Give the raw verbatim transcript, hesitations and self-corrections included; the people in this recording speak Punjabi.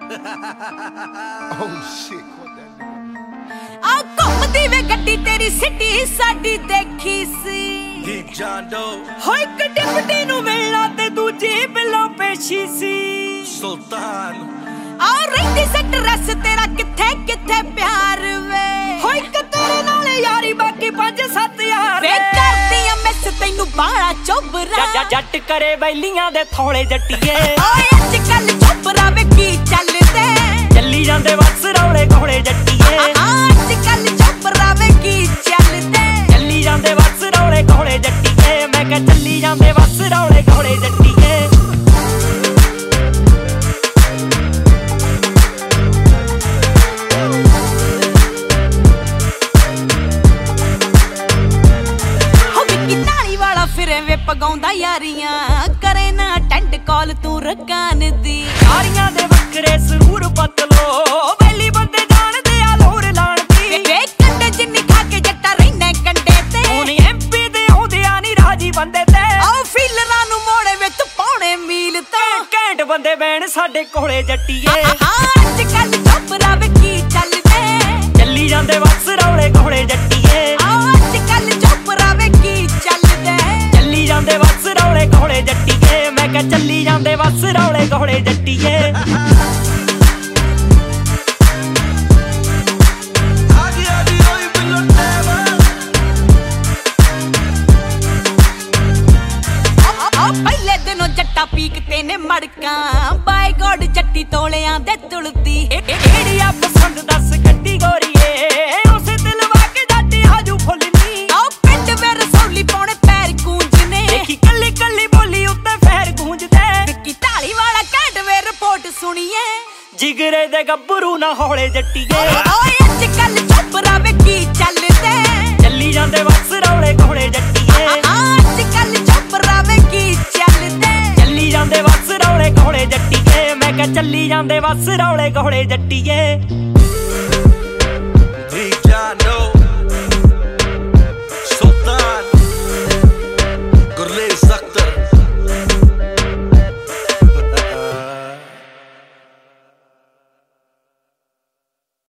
Oh shit, caught that nigga. ਆ ਘੁੰਮਦੀ ਵੇ ਗੱਡੀ ਤੇਰੀ ਸਿੱਟੀ ਸਾਡੀ ਦੇਖੀ ਸੀ ਦੀ ਜਾਂਦੋ ਹੋਏ ਗੱਡੀ ਨੂੰ ਮਿਲਣਾ ਤੇ ਦੂਜੀ ਬਿੱਲੋਂ ਪੇਸ਼ੀ ਸੀ ਸੁਲਤਾਨ ਆ ਰਹਿੰਦੀ ਸਟ੍ਰੈਸ ਤੇਰਾ ਕਿੱਥੇ ਕਿੱਥੇ ਪਿਆਰ ਵੇ ਹੋਏ ਤੇਰੇ ਨਾਲ ਯਾਰੀ ਬਾਕੀ ਪੰਜ ਸੱਤ ਯਾਰ ਵੇ ਕਰਦੀ ਆ ਮਿਸ ਤੈਨੂੰ ਬਾਹਲਾ ਚੋਬਰਾ ਜੱਟ ਕਰੇ ਬੈਲੀਆਂ ਦੇ ਥੋੜੇ ਜੱਟੀਏ ਓਏ ਅੱਜ ਕੱਲ ਚੋਬਰਾ ਵੇ ਕੀ ਚੱਲਦੇ ਚੱਲੀ ਜਾਂਦੇ ਵਕਸ ਰੌਲੇ ਘੋੜੇ ਜੱਟੀਏ ਅੱਜ ਕੱਲ ਚੋਬਰਾ ਵੇ ਕੀ ਚੱਲਦੇ ਚੱਲੀ ਜਾਂਦੇ ਵਕਸ ਰੌਲੇ ਘੋੜੇ ਜੱਟੀਏ ਮੈਂ ਕਿਹਾ ਚੱਲੀ ਜਾਂਦੇ ਵਕਸ ਰੌਲੇ ਘੋੜੇ ਜੱਟੀਏ ਫਿਰੇ ਵੇ ਪਗਾਉਂਦਾ ਯਾਰੀਆਂ ਕਰੇ ਨਾ ਟੈਂਡ ਕਾਲ ਤੂੰ ਰਕਾਨ ਦੀ ਯਾਰੀਆਂ ਦੇ ਵੱਖਰੇ ਸਰੂਰ ਪਤਲੋ ਵੈਲੀ ਬੰਦੇ ਜਾਣਦੇ ਆ ਲੋਰ ਲਾਣ ਦੀ ਵੇ ਕੰਡੇ ਜਿੰਨੀ ਖਾ ਕੇ ਜੱਟਾ ਰਹਿਣਾ ਕੰਡੇ ਤੇ ਹੁਣ ਐਮਪੀ ਦੇ ਆਉਂਦਿਆਂ ਨਹੀਂ ਰਾਜੀ ਬੰਦੇ ਤੇ ਆਓ ਫੀਲਰਾਂ ਨੂੰ ਮੋੜੇ ਵੇ ਤੂੰ ਪਾਉਣੇ ਮੀਲ ਤੋਂ ਘੈਂਟ ਬੰਦੇ ਬੈਣ ਸਾਡੇ ਕੋਲੇ ਜੱਟੀਏ ਅੱਜ ਕੱਲ ਚੋਬਰਾ ਵੇ ਕੀ ਚੱਲਦੇ ਚੱਲੀ ਜਾਂਦੇ ਵਕਸ ਰੌਲੇ ਘੋੜੇ ਜੱਟੀਏ ਅੱਜ ਕੱਲ ਚੋਬਰਾ ਵੇ ਕੀ ਚੱਲਦੇ ਚੱਲੀ ਜਾਂਦੇ ਵਕਸ ਰੌਲੇ ਘੋੜੇ ਜੱਟੀਏ ਮੈਂ ਕਿਹਾ ਚੱਲੀ ਜਾਂਦੇ ਵਕਸ ਰੌਲੇ ਘੋੜੇ ਜੱਟੀਏ ਪਹਿਲੇ ਦਿਨੋਂ ਜੱਟਾ ਪੀਕਤੇ ਨੇ ਮੜਕਾਂ ਬਾਈ ਗੋਡ ਜੱਟੀ ਤੋਲਿਆਂ ਦੇ ਤੁਲਦੀ ਏੜੀ ਆ ਪਸੰਦ ਦੱਸ ਗੱਡੀ ਗੋਰੀਏ ਉਸੇ ਦਿਲ ਵਾਕੇ ਜੱਟੀ ਹਾਜੂ ਫੁੱਲਨੀ ਆ ਪਿੰਡ ਵੇ ਰਸੌਲੀ ਪਾਉਣੇ ਪੈਰ ਗੂੰਜਨੇ ਦੇਖੀ ਕੱਲੀ ਕੱਲੀ ਬੋਲੀ ਉੱਤੇ ਫੇਰ ਗੂੰਜਦੇ ਵਿੱਕੀ ਢਾਲੀ ਵਾਲਾ ਘੈਂਟ ਵੇ ਰਿਪੋਰਟ ਸੁਣੀਏ ਜਿਗਰੇ ਦੇ ਗੱਭਰੂ ਨਾ ਹੌਲੇ ਜੱਟੀਏ ਓਏ ਅੱਜ ਕੱਲ ਚੋਬਰਾ ਵੇ ਕੀ ਚੱਲਦੇ ਚੱਲੀ ਜਾਂਦੇ ਵਕਸ ਰੌਲੇ ਘੋੜੇ ਜੱਟੀਏ ਅੱਜ ਕੱਲ ਚੋਬਰਾ ਵੇ ਕੀ ਚੱਲਦੇ ਚੱਲੀ ਜਾਂਦੇ ਵਕਸ ਰੌਲੇ ਘੋੜੇ ਜੱਟੀਏ ਮੈਂ ਕਿਹਾ ਚੱਲੀ ਜਾਂਦੇ ਵਕਸ ਰੌਲੇ ਘੋੜੇ ਜੱਟੀਏ ਦੀ ਜਾਂਦੋ